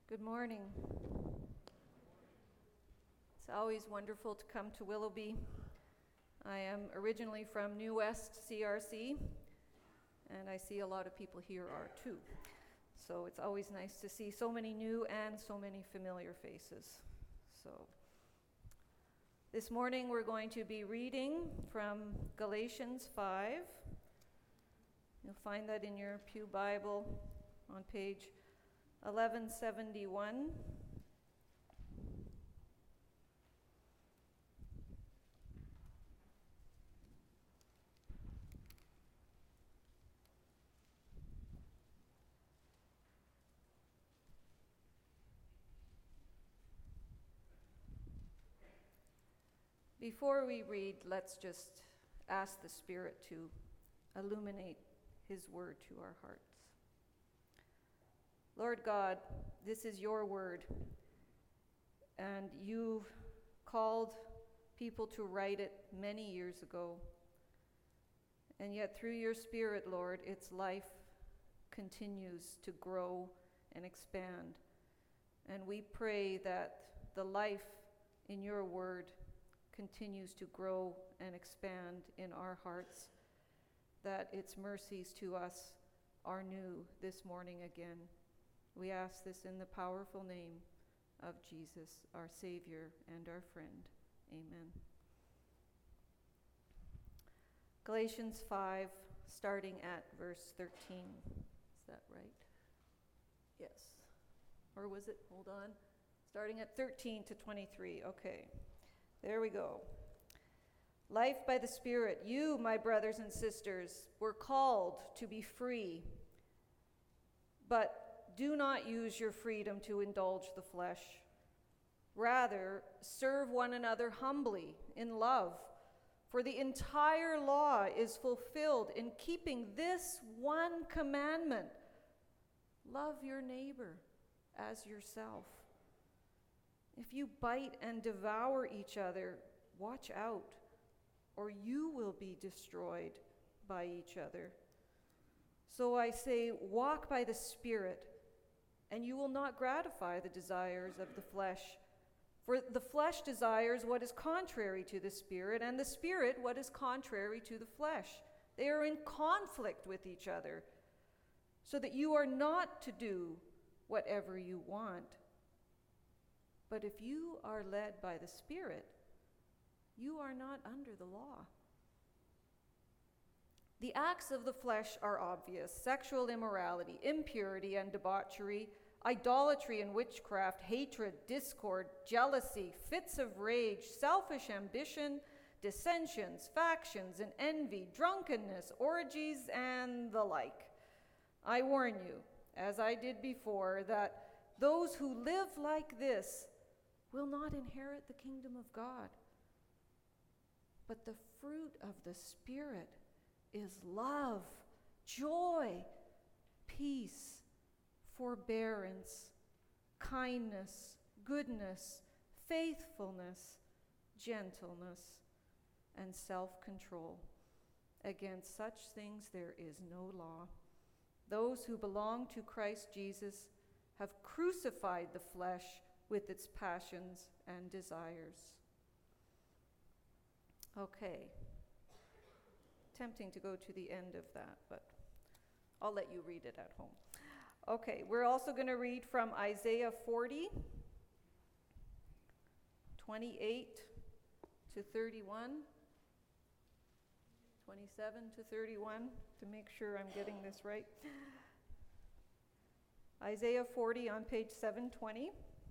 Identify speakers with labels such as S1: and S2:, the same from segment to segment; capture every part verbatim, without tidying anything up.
S1: Good morning. It's always wonderful to come to Willoughby. I am originally from New West C R C, and I see a lot of people here are too. So it's always nice to see so many new and so many familiar faces. So this morning we're going to be reading from Galatians five. You'll find that in your Pew Bible on page eleven seventy-one. Before we read, let's just ask the Spirit to illuminate His word to our hearts. Lord God, this is your word, and you've called people to write it many years ago. And yet through your Spirit, Lord, its life continues to grow and expand. And we pray that the life in your word continues to grow and expand in our hearts, that its mercies to us are new this morning again. We ask this in the powerful name of Jesus, our Savior and our friend. Amen. Galatians five, starting at verse thirteen. Is that right? Yes. Or was it? Hold on. Starting at thirteen to twenty-three. Okay. There we go. Life by the Spirit. You, my brothers and sisters, were called to be free, but do not use your freedom to indulge the flesh. Rather, serve one another humbly in love, for the entire law is fulfilled in keeping this one commandment: love your neighbor as yourself. If you bite and devour each other, watch out, or you will be destroyed by each other. So I say, walk by the Spirit, and you will not gratify the desires of the flesh. For the flesh desires what is contrary to the Spirit, and the Spirit what is contrary to the flesh. They are in conflict with each other, so that you are not to do whatever you want. But if you are led by the Spirit, you are not under the law. The acts of the flesh are obvious: sexual immorality, impurity and debauchery, idolatry and witchcraft, hatred, discord, jealousy, fits of rage, selfish ambition, dissensions, factions, and envy, drunkenness, orgies, and the like. I warn you, as I did before, that those who live like this will not inherit the kingdom of God. But the fruit of the Spirit is love, joy, peace, forbearance, kindness, goodness, faithfulness, gentleness, and self-control. Against such things there is no law. Those who belong to Christ Jesus have crucified the flesh with its passions and desires. Okay. Tempting to go to the end of that, but I'll let you read it at home. Okay, we're also going to read from Isaiah forty, twenty-eight to thirty-one, twenty-seven to thirty-one, to make sure I'm getting this right. Isaiah forty on page seven twenty.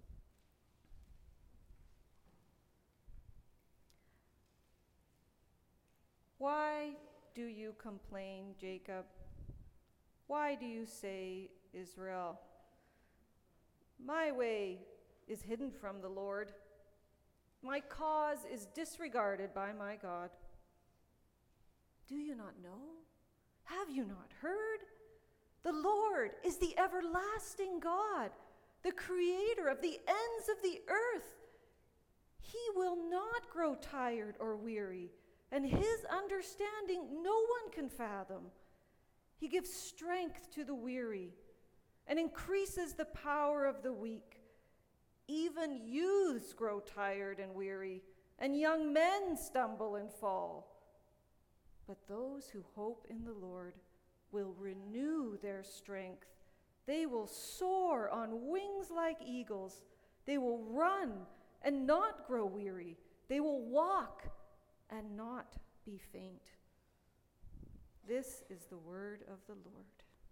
S1: Why do you complain, Jacob? Why do you say, Israel? My way is hidden from the Lord. My cause is disregarded by my God. Do you not know? Have you not heard? The Lord is the everlasting God, the creator of the ends of the earth. He will not grow tired or weary, and his understanding no one can fathom. He gives strength to the weary and increases the power of the weak. Even youths grow tired and weary, and young men stumble and fall. But those who hope in the Lord will renew their strength. They will soar on wings like eagles. They will run and not grow weary. They will walk and not be faint. This is the word of the Lord.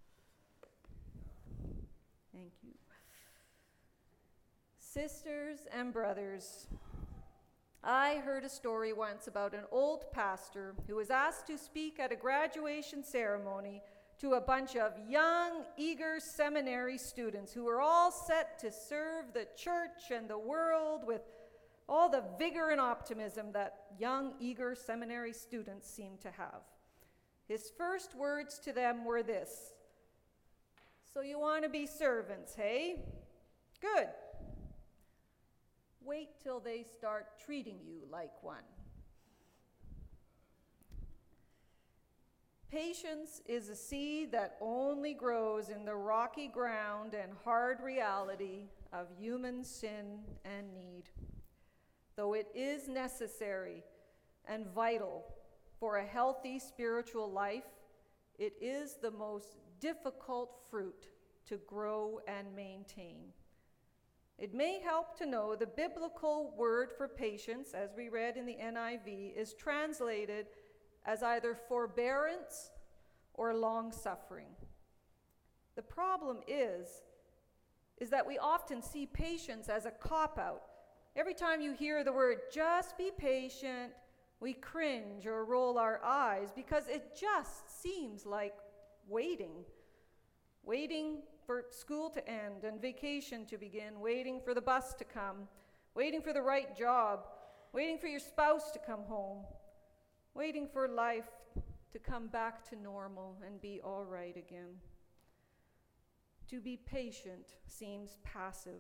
S1: Thank you. Sisters and brothers, I heard a story once about an old pastor who was asked to speak at a graduation ceremony to a bunch of young, eager seminary students who were all set to serve the church and the world with all the vigor and optimism that young, eager seminary students seem to have. His first words to them were this: "So you want to be servants, hey? Good. Wait till they start treating you like one." Patience is a seed that only grows in the rocky ground and hard reality of human sin and need. Though it is necessary and vital for a healthy spiritual life, it is the most difficult fruit to grow and maintain. It may help to know the biblical word for patience, as we read in the N I V, is translated as either forbearance or long-suffering. The problem is, is that we often see patience as a cop-out. Every time you hear the word, just be patient, we cringe or roll our eyes because it just seems like waiting. Waiting for school to end and vacation to begin, waiting for the bus to come, waiting for the right job, waiting for your spouse to come home, waiting for life to come back to normal and be all right again. To be patient seems passive.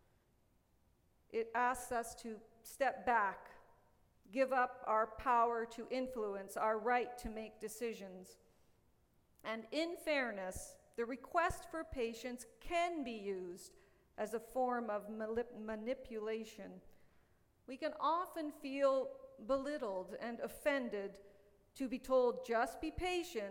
S1: It asks us to step back, give up our power to influence, our right to make decisions. And in fairness, the request for patience can be used as a form of malip- manipulation. We can often feel belittled and offended to be told, just be patient,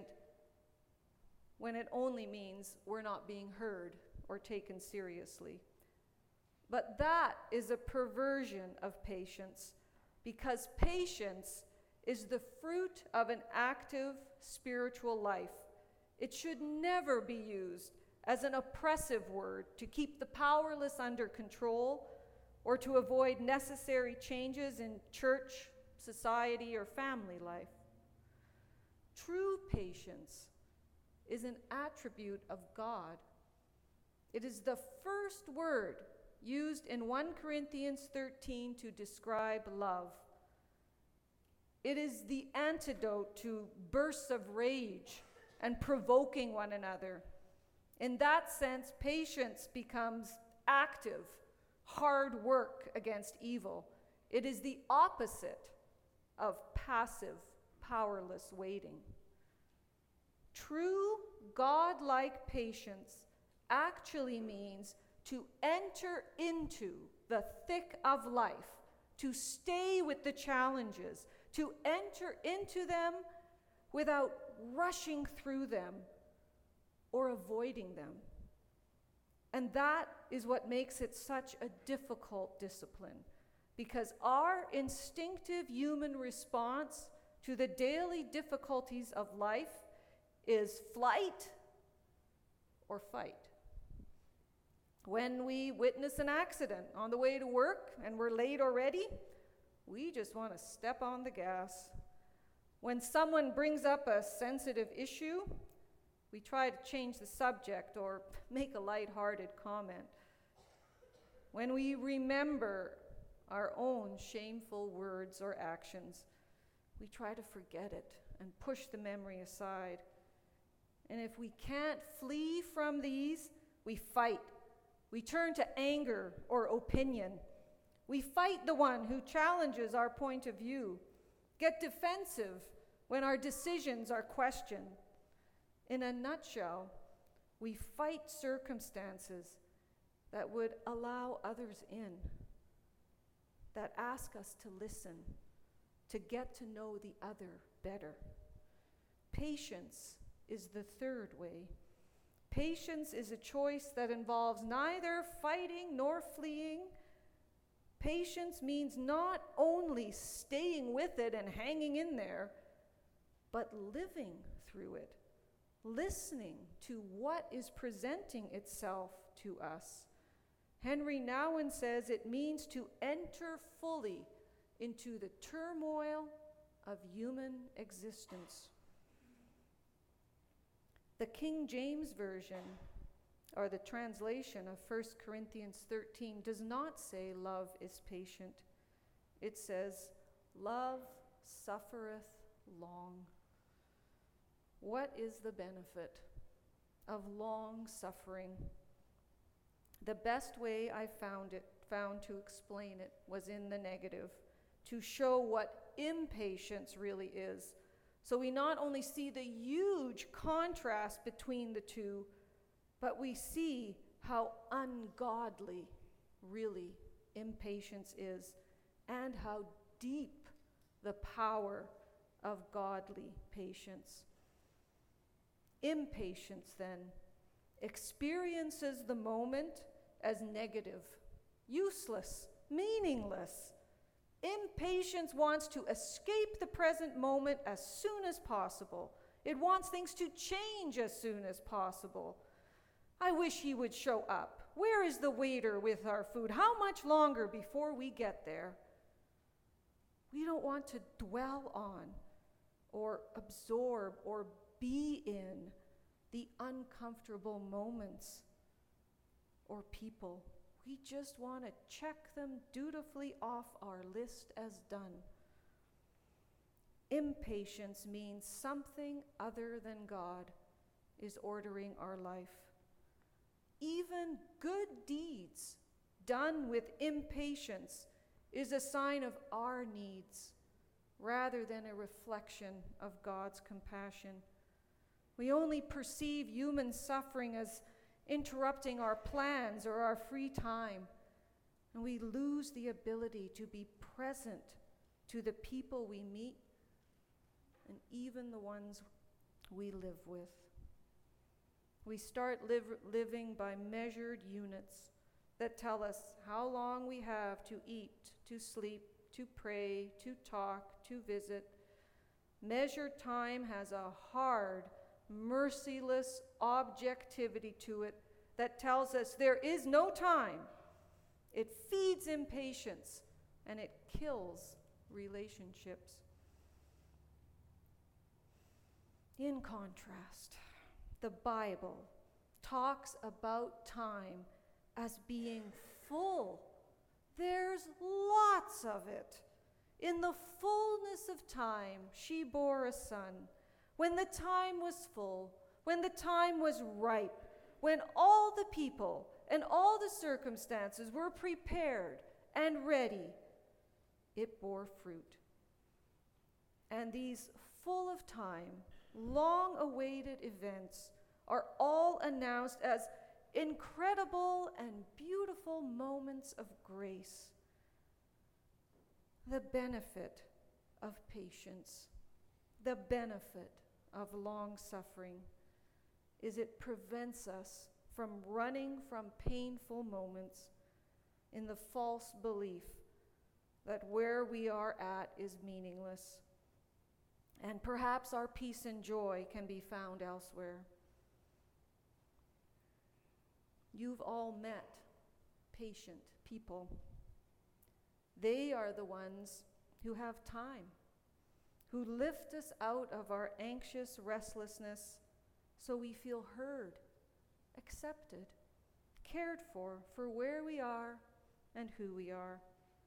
S1: when it only means we're not being heard or taken seriously. But that is a perversion of patience, because patience is the fruit of an active spiritual life. It should never be used as an oppressive word to keep the powerless under control or to avoid necessary changes in church, society, or family life. True patience is an attribute of God. It is the first word used in First Corinthians thirteen to describe love. It is the antidote to bursts of rage and provoking one another. In that sense, patience becomes active, hard work against evil. It is the opposite of passive, powerless waiting. True God-like patience actually means to enter into the thick of life, to stay with the challenges, to enter into them without rushing through them or avoiding them. And that is what makes it such a difficult discipline, because our instinctive human response to the daily difficulties of life is flight or fight. When we witness an accident on the way to work and we're late already, we just want to step on the gas. When someone brings up a sensitive issue, we try to change the subject or make a lighthearted comment. When we remember our own shameful words or actions, we try to forget it and push the memory aside. And if we can't flee from these, we fight. We turn to anger or opinion. We fight the one who challenges our point of view, get defensive when our decisions are questioned. In a nutshell, We fight circumstances that would allow others in, that ask us to listen, to get to know the other better. Patience is the third way. Patience is a choice that involves neither fighting nor fleeing. Patience means not only staying with it and hanging in there, but living through it, listening to what is presenting itself to us. Henry Nouwen says it means to enter fully into the turmoil of human existence. The King James Version, or the translation of First Corinthians thirteen, does not say love is patient. It says, love suffereth long. What is the benefit of long suffering? The best way I found it, found to explain it was in the negative, to show what impatience really is. So we not only see the huge contrast between the two, but we see how ungodly really impatience is, and how deep the power of godly patience. Impatience, then, experiences the moment as negative, useless, meaningless. Impatience wants to escape the present moment as soon as possible. It wants things to change as soon as possible. I wish he would show up. Where is the waiter with our food? How much longer before we get there? We don't want to dwell on or absorb or be in the uncomfortable moments or people. We just want to check them dutifully off our list as done. Impatience means something other than God is ordering our life. Even good deeds done with impatience is a sign of our needs rather than a reflection of God's compassion. We only perceive human suffering as interrupting our plans or our free time, and we lose the ability to be present to the people we meet and even the ones we live with. We start live, living by measured units that tell us how long we have to eat, to sleep, to pray, to talk, to visit. Measured time has a hard, merciless objectivity to it that tells us there is no time. It feeds impatience and it kills relationships. In contrast, the Bible talks about time as being full. There's lots of it. In the fullness of time, she bore a son. When the time was full, when the time was ripe, when all the people and all the circumstances were prepared and ready, it bore fruit. And these full of time, long-awaited events are all announced as incredible and beautiful moments of grace. The benefit of patience, the benefit of long suffering, is it prevents us from running from painful moments in the false belief that where we are at is meaningless, and perhaps our peace and joy can be found elsewhere. You've all met patient people. They are the ones who have time, who lift us out of our anxious restlessness so we feel heard, accepted, cared for, for where we are and who we are.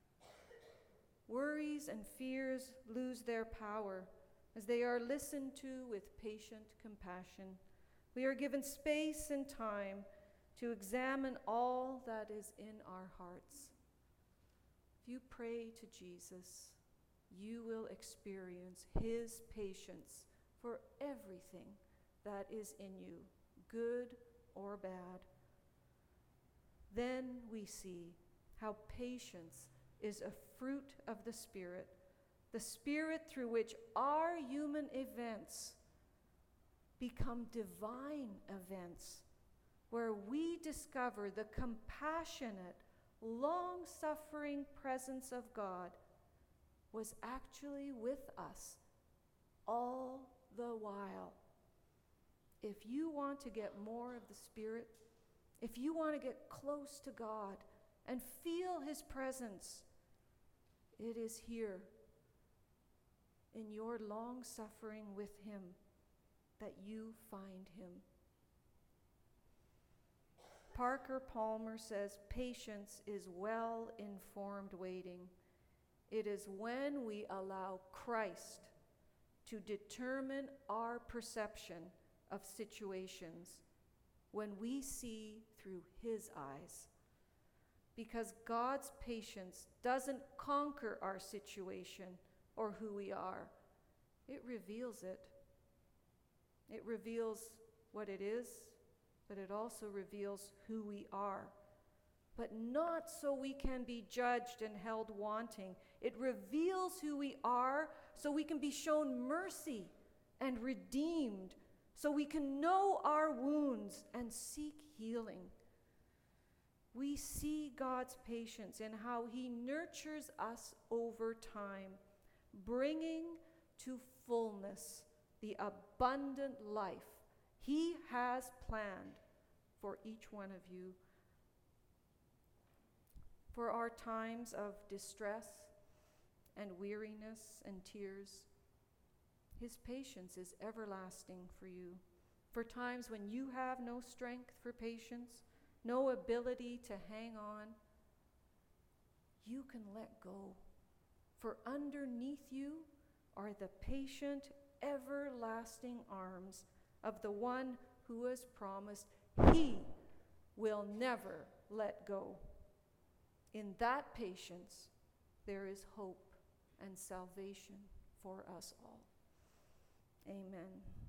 S1: Worries and fears lose their power as they are listened to with patient compassion. We are given space and time to examine all that is in our hearts. If you pray to Jesus, you will experience his patience for everything that is in you, good or bad. Then we see how patience is a fruit of the Spirit, the Spirit through which our human events become divine events, where we discover the compassionate, long-suffering presence of God was actually with us all the while. If you want to get more of the Spirit, if you want to get close to God and feel His presence, it is here in your long suffering with Him that you find Him. Parker Palmer says, patience is well-informed waiting. It is when we allow Christ to determine our perception of situations, when we see through His eyes. Because God's patience doesn't conquer our situation or who we are. It reveals it. It reveals what it is, but it also reveals who we are. But not so we can be judged and held wanting. It reveals who we are so we can be shown mercy and redeemed, so we can know our wounds and seek healing. We see God's patience in how He nurtures us over time, bringing to fullness the abundant life He has planned for each one of you. For our times of distress and weariness and tears, His patience is everlasting for you. For times when you have no strength for patience, no ability to hang on, you can let go. For underneath you are the patient, everlasting arms of the one who has promised He will never let go. In that patience, there is hope and salvation for us all. Amen.